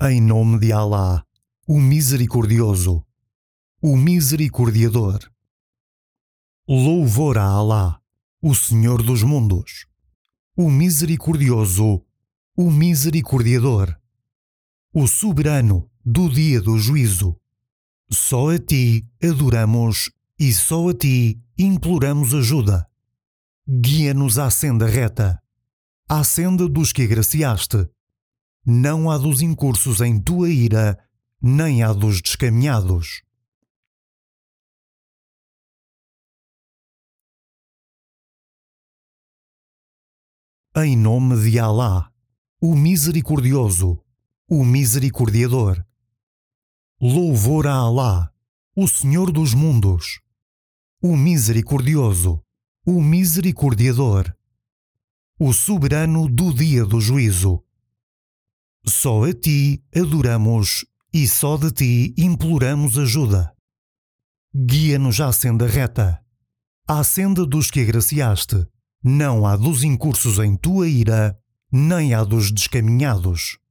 Em nome de Alá, o Misericordioso, o Misericordiador. Louvor a Alá, o Senhor dos Mundos, o Misericordioso, o Misericordiador, o Soberano do Dia do Juízo. Só a Ti adoramos e só a Ti imploramos ajuda. Guia-nos à senda reta, à senda dos que agraciaste. Não há dos incursos em Tua ira, nem há dos descaminhados. Em nome de Alá, o Misericordioso, o Misericordiador. Louvor a Alá, o Senhor dos Mundos, o Misericordioso, o Misericordiador, o Soberano do Dia do Juízo. Só a Ti adoramos e só de Ti imploramos ajuda. Guia-nos à senda reta, à senda dos que agraciaste. Não há dos incursos em Tua ira, nem há dos descaminhados.